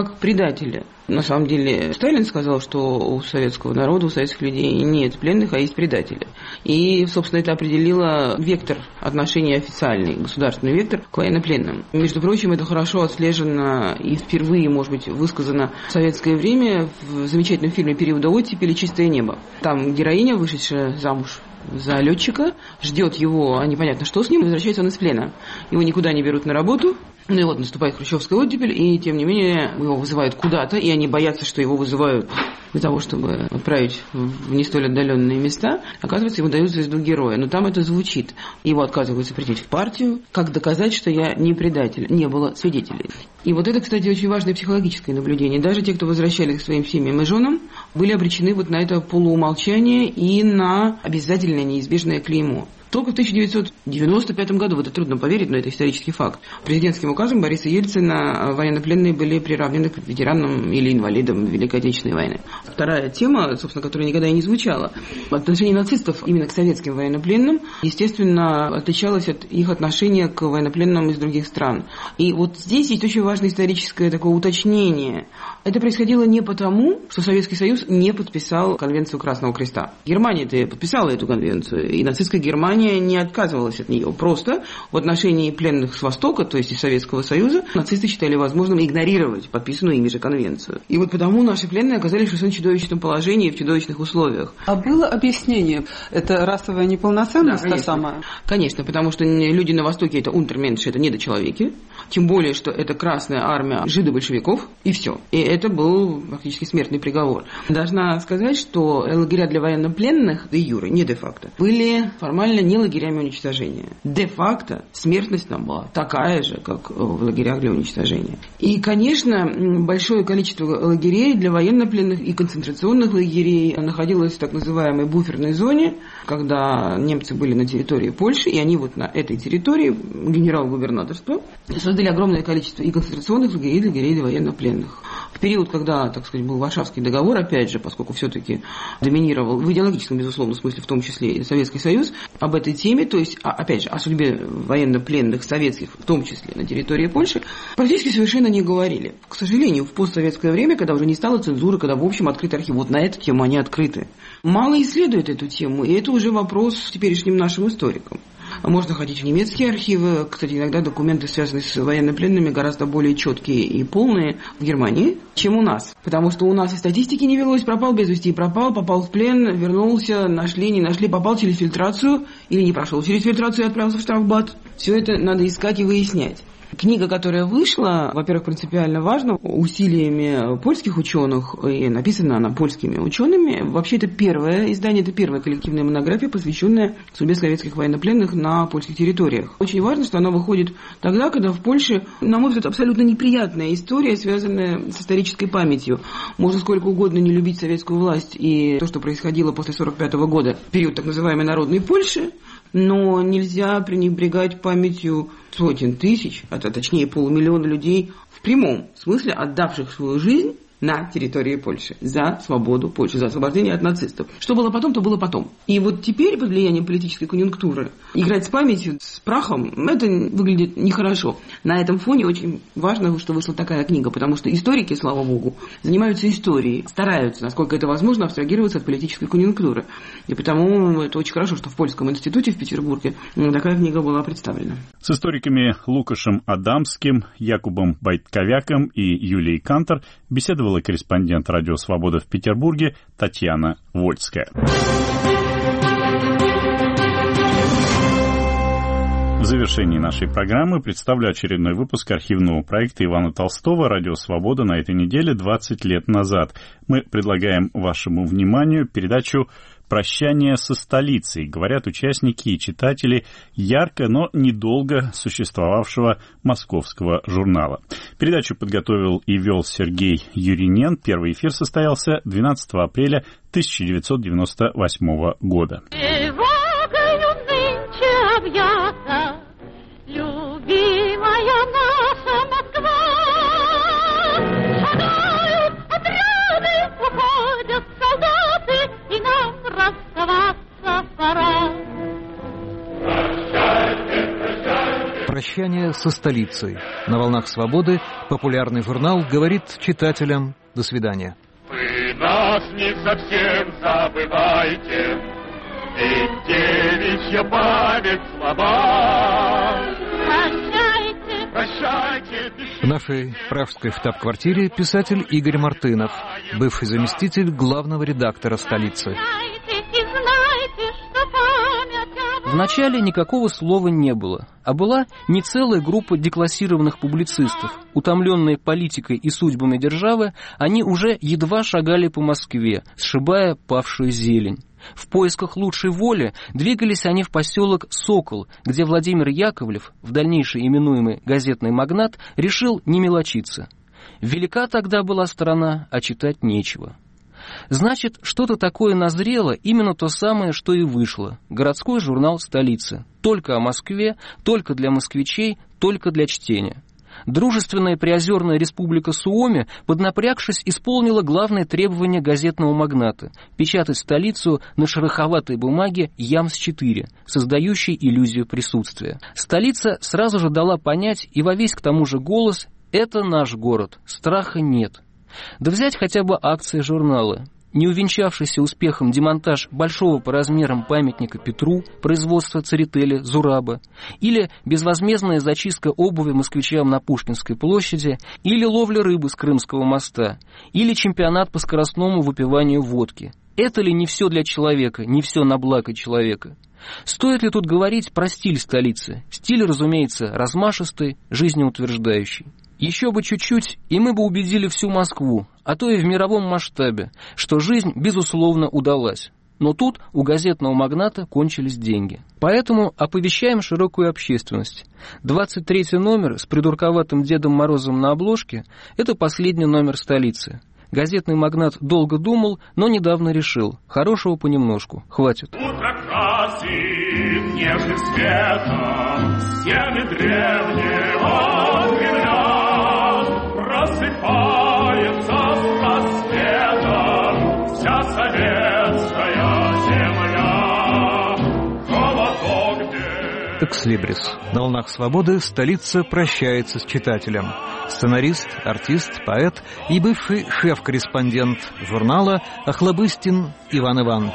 S13: как предатели. На самом деле Сталин сказал, что у советского народа, у советских людей нет пленных, а есть предатели. И, собственно, это определило вектор отношений официальный, государственный вектор к военнопленным. Между прочим, это хорошо отслежено и впервые, может быть, высказано в советское время в замечательном фильме «Периода оттепели. Чистое небо». Там героиня, вышедшая замуж за летчика, ждет его, а непонятно, что с ним, возвращается он из плена. Его никуда не берут на работу. Ну и вот наступает хрущевская оттепель, и тем не менее его вызывают куда-то, и они боятся, что его вызывают для того, чтобы отправить в не столь отдаленные места. Оказывается, ему дают звезду героя. Но там это звучит. Его отказываются прийти в партию. Как доказать, что я не предатель? Не было свидетелей. И вот это, кстати, очень важное психологическое наблюдение. Даже те, кто возвращались к своим семьям и женам, были обречены вот на это полуумолчание и на обязательное неизбежное клеймо. Только в 1995 году, в это трудно поверить, но это исторический факт, президентским указом Бориса Ельцина военнопленные были приравнены к ветеранам или инвалидам Великой Отечественной войны. Вторая тема, собственно, которая никогда и не звучала, отношение нацистов именно к советским военнопленным, естественно, отличалось от их отношения к военнопленным из других стран. И вот здесь есть очень важное историческое такое уточнение. Это происходило не потому, что Советский Союз не подписал Конвенцию Красного Креста. Германия-то подписала эту конвенцию, и нацистская Германия не отказывалась от нее. Просто в отношении пленных с Востока, то есть из Советского Союза, нацисты считали возможным игнорировать подписанную ими же конвенцию. И вот потому наши пленные оказались в совершенно чудовищном положении, в чудовищных условиях.
S10: А было объяснение? Это расовая неполноценность,
S13: да,
S10: та самая?
S13: Конечно, потому что люди на Востоке это унтерменши, это недочеловеки. Тем более, что это Красная Армия жидо-большевиков, и все. И это был практически смертный приговор. Должна сказать, что лагеря для военнопленных, де юре, не де-факто, были формально не лагерями уничтожения. Де-факто смертность там была такая же, как в лагерях для уничтожения. И, конечно, большое количество лагерей для военнопленных и концентрационных лагерей находилось в так называемой буферной зоне, когда немцы были на территории Польши, и они вот на этой территории, генерал-губернаторства, создали огромное количество и концентрационных лагерей, и лагерей для военнопленных. В период, когда, так сказать, был Варшавский договор, опять же, поскольку все-таки доминировал в идеологическом, безусловно, смысле, в том числе и Советский Союз, об этой теме, то есть, опять же, о судьбе военнопленных советских, в том числе на территории Польши, практически совершенно не говорили. К сожалению, в постсоветское время, когда уже не стало цензуры, когда, в общем, открыт архив, вот на эту тему они открыты. Мало исследуют эту тему, и это уже вопрос теперешним нашим историкам. Можно ходить в немецкие архивы. Кстати, иногда документы, связанные с военнопленными, гораздо более четкие и полные в Германии, чем у нас. Потому что у нас и статистики не велось, пропал без вести, пропал, попал в плен, вернулся, нашли, не нашли, попал через фильтрацию или не прошел через фильтрацию и отправился в штрафбат. Все это надо искать и выяснять. Книга, которая вышла, во-первых, принципиально важна, усилиями польских ученых, и написана она польскими учеными. Вообще, это первое издание, это первая коллективная монография, посвященная судьбе советских военнопленных на польских территориях. Очень важно, что она выходит тогда, когда в Польше, на мой взгляд, абсолютно неприятная история, связанная с исторической памятью. Можно сколько угодно не любить советскую власть и то, что происходило после 1945 года, в период так называемой Народной Польши, но нельзя пренебрегать памятью сотен тысяч, а точнее полумиллиона людей в прямом смысле, отдавших свою жизнь на территории Польши за свободу Польши, за освобождение от нацистов. Что было потом, то было потом. И вот теперь, под влиянием политической конъюнктуры, играть с памятью, с прахом, это выглядит нехорошо. На этом фоне очень важно, что вышла такая книга, потому что историки, слава богу, занимаются историей, стараются, насколько это возможно, абстрагироваться от политической конъюнктуры. И потому это очень хорошо, что в Польском институте в Петербурге такая книга была представлена.
S1: С историками Лукашем Адамским, Якубом Байтковяком и Юлией Кантор беседовала корреспондент «Радио Свобода» в Петербурге Татьяна Вольская. В завершении нашей программы представлю очередной выпуск архивного проекта Ивана Толстого «Радио Свобода» на этой неделе 20 лет назад. Мы предлагаем вашему вниманию передачу «Прощание со столицей», говорят участники и читатели ярко, но недолго существовавшего московского журнала. Передачу подготовил и вел Сергей Юринен. Первый эфир состоялся 12 апреля 1998 года.
S14: Любимая наша Москва, шагают отряды, уходят солдаты, и нам расставаться пора.
S15: Прощание со столицей. На волнах свободы популярный журнал говорит читателям «до свидания».
S14: Вы нас не совсем забывайте, ведь девичья память слаба. Прощайте, прощайте.
S15: В нашей пражской штаб-квартире писатель Игорь Мартынов, бывший заместитель главного редактора столицы.
S16: Вначале никакого слова не было, а была не целая группа деклассированных публицистов. Утомленные политикой и судьбами державы, они уже едва шагали по Москве, сшибая павшую зелень. В поисках лучшей воли двигались они в поселок Сокол, где Владимир Яковлев, в дальнейшем именуемый газетный магнат, решил не мелочиться. Велика тогда была страна, а читать нечего. Значит, что-то такое назрело, именно то самое, что и вышло. Городской журнал столицы. Только о Москве, только для москвичей, только для чтения. Дружественная приозерная республика Суоми, поднапрягшись, исполнила главное требование газетного магната – печатать столицу на шероховатой бумаге Ямс-4, создающей иллюзию присутствия. Столица сразу же дала понять и во весь к тому же голос – это наш город, страха нет. Да взять хотя бы акции журнала. Не увенчавшийся успехом демонтаж большого по размерам памятника Петру, производства Церетели, Зураба, или безвозмездная зачистка обуви москвичам на Пушкинской площади, или ловля рыбы с Крымского моста, или чемпионат по скоростному выпиванию водки. Это ли не все для человека, не все на благо человека? Стоит ли тут говорить про стиль столицы? Стиль, разумеется, размашистый, жизнеутверждающий. Еще бы чуть-чуть, и мы бы убедили всю Москву, а то и в мировом масштабе, что жизнь, безусловно, удалась. Но тут у газетного магната кончились деньги. Поэтому оповещаем широкую общественность. 23-й номер с придурковатым Дедом Морозом на обложке – это последний номер столицы. Газетный магнат долго думал, но недавно решил. Хорошего понемножку, хватит.
S14: Утро красит нежным светом стены древнего Кремля. Просыпается с рассветом вся советская земля. Колокол где...
S15: Экслибрис. На волнах свободы столица прощается с читателем. Сценарист, артист, поэт и бывший шеф-корреспондент журнала Охлобыстин Иван Иванович.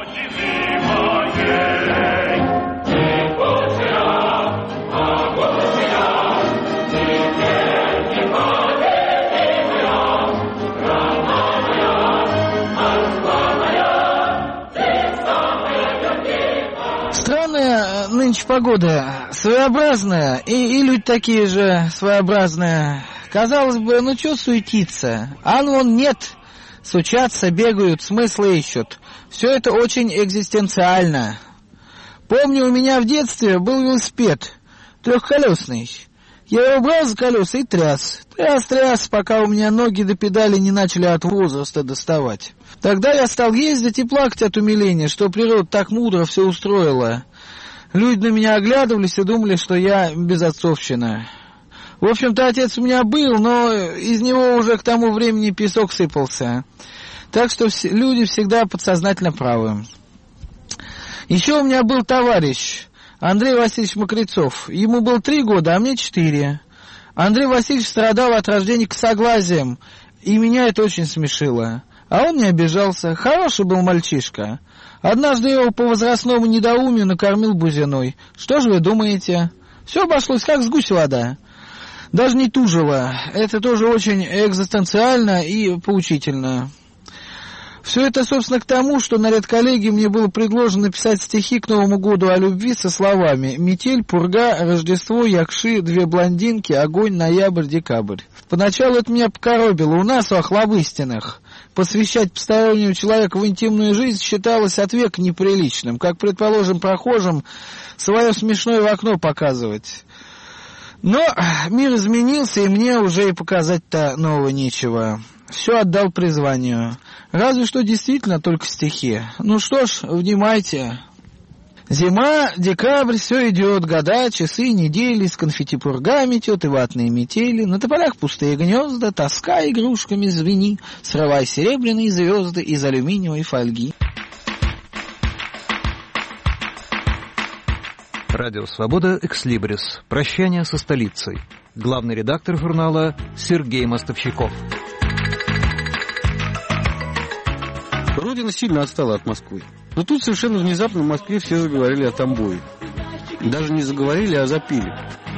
S17: Странная нынче погода, своеобразная, и люди такие же своеобразные. Казалось бы, ну что суетиться? А ну вон нет, сучатся, бегают, смыслы ищут. Все это очень экзистенциально. Помню, у меня в детстве был велосипед, трехколесный. Я его брал за колеса и тряс. Тряс, пока у меня ноги до педали не начали от возраста доставать. Тогда я стал ездить и плакать от умиления, что природа так мудро все устроила. Люди на меня оглядывались и думали, что я безотцовщина. В общем-то, отец у меня был, но из него уже к тому времени песок сыпался. Так что люди всегда подсознательно правы. Еще у меня был товарищ Андрей Васильевич Мокрицов. Ему было 3 года, а мне 4. Андрей Васильевич страдал от рождения косоглазием, и меня это очень смешило. А он не обижался. Хороший был мальчишка. Однажды я его по возрастному недоумию накормил бузиной. Что же вы думаете? Все обошлось как с гуся вода. Даже не тужила. Это тоже очень экзистенциально и поучительно. Все это, собственно, к тому, что на редколлегии мне было предложено написать стихи к Новому году о любви со словами «Метель, пурга, Рождество, якши, 2 блондинки, огонь, ноябрь, декабрь». Поначалу это меня покоробило. У нас, у Охлобыстиных, посвящать постороннего человека в интимную жизнь считалось от века неприличным, как, предположим, прохожим свое смешное в окно показывать. Но мир изменился, и мне уже и показать-то нового нечего. Все отдал призванию. Разве что действительно только стихи. Ну что ж, внимайте. Зима, декабрь, все идет, года, часы, недели, с конфетти-пурга метет и ватные метели, на тополях пустые гнезда, тоска игрушками звени, срывай серебряные звезды из алюминиевой фольги.
S15: Радио «Свобода», «Экслибрис». Прощание со столицей. Главный редактор журнала Сергей Мостовщиков.
S18: Родина сильно отстала от Москвы. Но тут совершенно внезапно в Москве все заговорили о Тамбове. Даже не заговорили, а запили.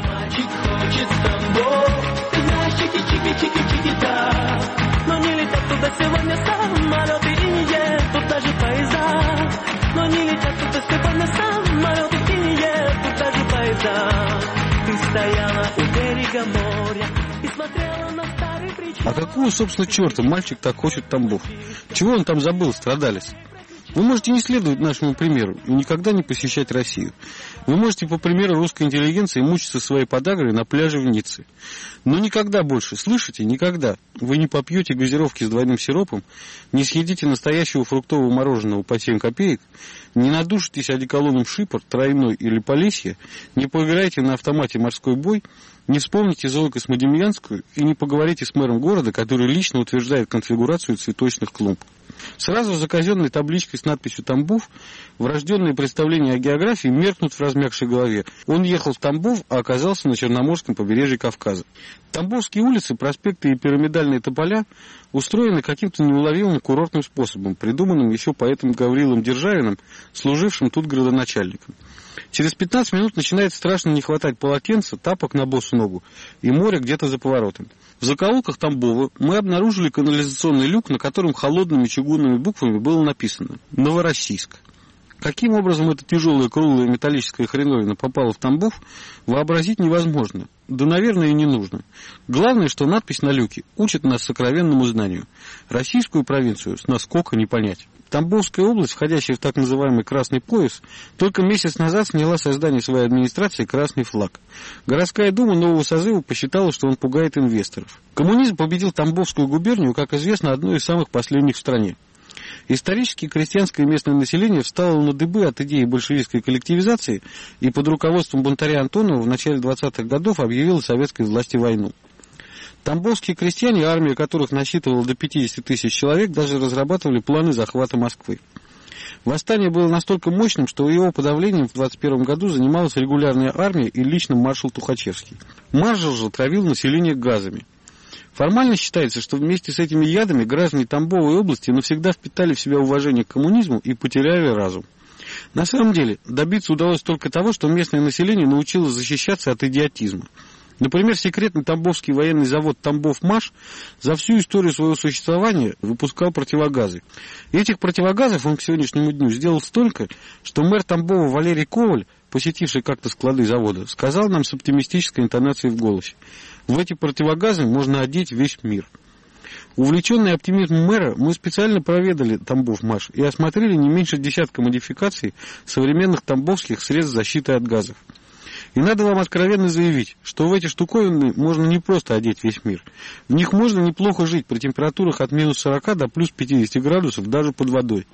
S19: Но не летят туда сегодня самолеты и не едут даже поезда. Но не летят туда сегодня самолеты и не едут даже поезда. Ты стояла у берега моря и смотрела на старый причал.
S18: А какого, собственно, черта мальчик так хочет Тамбов? Чего он там забыл, страдалец? Вы можете не следовать нашему примеру и никогда не посещать Россию. Вы можете, по примеру русской интеллигенции, мучиться своей подагрой на пляже в Ницце. Но никогда больше, слышите, никогда вы не попьете газировки с двойным сиропом, не съедите настоящего фруктового мороженого по 7 копеек, не надушитесь одеколоном «Шипр», «Тройной» или «Полесье», не поиграете на автомате «Морской бой», не вспомните Зою Космодемьянскую и не поговорите с мэром города, который лично утверждает конфигурацию цветочных клумб. Сразу за казенной табличкой с надписью «Тамбов» врожденные представления о географии меркнут в размягшей голове. Он ехал в Тамбов, а оказался на Черноморском побережье Кавказа. Тамбовские улицы, проспекты и пирамидальные тополя устроены каким-то неуловимым курортным способом, придуманным еще поэтом Гаврилом Державиным, служившим тут градоначальником. Через 15 минут начинает страшно не хватать полотенца, тапок на босу ногу и море где-то за поворотом. В закоулках Тамбова мы обнаружили канализационный люк, на котором холодными чугунными буквами было написано «Новороссийск». Каким образом эта тяжелая круглая металлическая хреновина попала в Тамбов, вообразить невозможно. Да, наверное, и не нужно. Главное, что надпись на люке учит нас сокровенному знанию. Российскую провинцию с наскока не понять. Тамбовская область, входящая в так называемый «Красный пояс», только месяц назад сняла со здания своей администрации красный флаг. Городская дума нового созыва посчитала, что он пугает инвесторов. Коммунизм победил Тамбовскую губернию, как известно, одной из самых последних в стране. Исторически крестьянское местное население встало на дыбы от идеи большевистской коллективизации и под руководством бунтаря Антонова в начале 20-х годов объявило советской власти войну. Тамбовские крестьяне, армия которых насчитывала до 50 тысяч человек, даже разрабатывали планы захвата Москвы. Восстание было настолько мощным, что его подавлением в 21 году занималась регулярная армия и лично маршал Тухачевский. Маршал же травил население газами. Формально считается, что вместе с этими ядами граждане Тамбовой области навсегда впитали в себя уважение к коммунизму и потеряли разум. На самом деле, добиться удалось только того, что местное население научилось защищаться от идиотизма. Например, секретный тамбовский военный завод «Тамбов-Маш» за всю историю своего существования выпускал противогазы. И этих противогазов он к сегодняшнему дню сделал столько, что мэр Тамбова Валерий Коваль, посетивший как-то склады завода, сказал нам с оптимистической интонацией в голосе: в эти противогазы можно одеть весь мир. Увлеченные оптимизмом мэра, мы специально проведали Тамбов-Маш и осмотрели не меньше десятка модификаций современных тамбовских средств защиты от газов. И надо вам откровенно заявить, что в эти штуковины можно не просто одеть весь мир. В них можно неплохо жить при температурах от минус 40 до плюс 50 градусов даже под водой.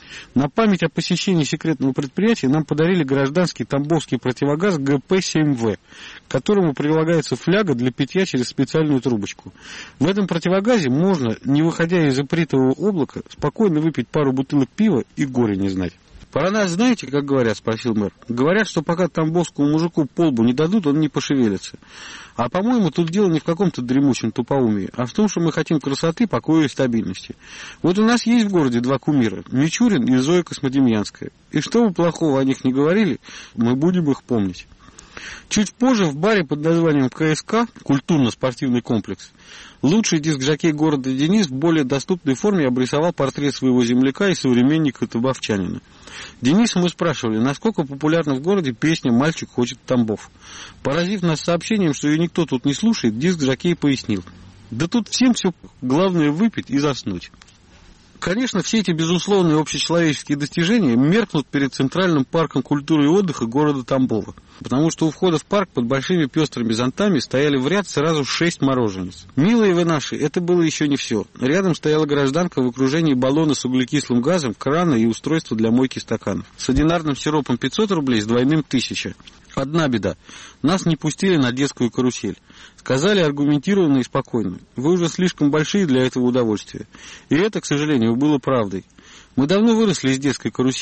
S18: На память о посещении секретного предприятия нам подарили гражданский тамбовский противогаз ГП-7В, к которому прилагается фляга для питья через специальную трубочку. В этом противогазе можно, не выходя из ипритового облака, спокойно выпить пару бутылок пива и горе не знать. «Про нас знаете, как говорят?» — спросил мэр. «Говорят, что пока тамбовскому мужику полбу не дадут, он не пошевелится. А, по-моему, тут дело не в каком-то дремучем тупоумии, а в том, что мы хотим красоты, покоя и стабильности. Вот у нас есть в городе два кумира — Мичурин и Зоя Космодемьянская. И что бы плохого о них не говорили, мы будем их помнить». Чуть позже в баре под названием КСК, культурно-спортивный комплекс, лучший диск-жокей города Денис в более доступной форме обрисовал портрет своего земляка и современника тамбовчанина. Дениса мы спрашивали, насколько популярна в городе песня «Мальчик хочет в Тамбов». Поразив нас сообщением, что ее никто тут не слушает, диск-жокей пояснил: да тут всем все, главное выпить и заснуть. Конечно, все эти безусловные общечеловеческие достижения меркнут перед Центральным парком культуры и отдыха города Тамбова, потому что у входа в парк под большими пестрыми зонтами стояли в ряд сразу 6 мороженец. Милые вы наши, это было еще не все. Рядом стояла гражданка в окружении баллона с углекислым газом, крана и устройства для мойки стаканов. С одинарным сиропом 500 рублей, с двойным 1000. Одна беда. Нас не пустили на детскую карусель. Сказали аргументированно и спокойно: вы уже слишком большие для этого удовольствия. И это, к сожалению, было правдой. Мы давно выросли из детской карусели.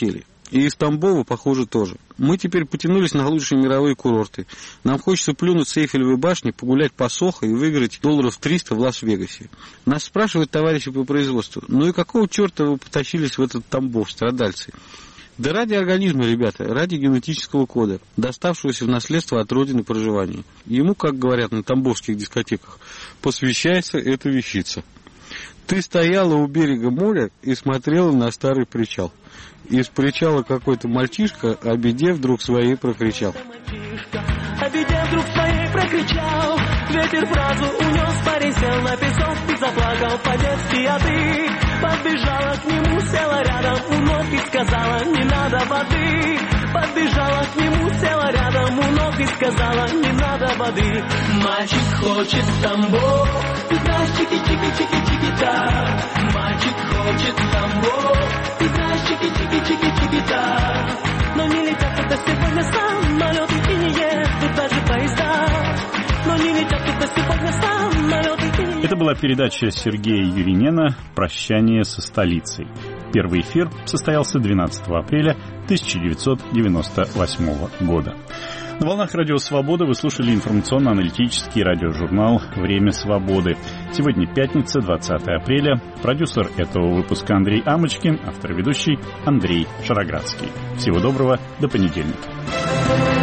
S18: И из Тамбова, похоже, тоже. Мы теперь потянулись на лучшие мировые курорты. Нам хочется плюнуть с Эйфелевой башни, погулять по Сохо и выиграть $300 в Лас-Вегасе. Нас спрашивают товарищи по производству: ну и какого черта вы потащились в этот Тамбов, страдальцы? Да ради организма, ребята, ради генетического кода, доставшегося в наследство от родины проживания. Ему, как говорят на тамбовских дискотеках, посвящается эта вещица. Ты стояла у берега моря и смотрела на старый причал. Из причала какой-то мальчишка о беде вдруг своей прокричал.
S19: О беде вдруг своей прокричал. Ветер фразу унес, парень сел на песок и заплакал по-детски, а ты подбежала к нему, села рядом у ног и сказала: не надо воды. Подбежала к нему, села рядом у ног и сказала: не надо воды. Мальчик хочет в Тамбов, ты знаешь, чики-чики-чики-чики-та. Мальчик хочет в Тамбов, ты знаешь, чики-чики-чики-чики-та. Но не летят туда сегодня самолеты и не едут даже поезда. Но не летят туда сегодня самолеты и не едут.
S1: Это была передача Сергея Юринена «Прощание со столицей». Первый эфир состоялся 12 апреля 1998 года. На волнах Радио Свобода вы слушали информационно-аналитический радиожурнал «Время свободы». Сегодня пятница, 20 апреля. Продюсер этого выпуска Андрей Амочкин, автор и ведущий Андрей Шароградский. Всего доброго, до понедельника.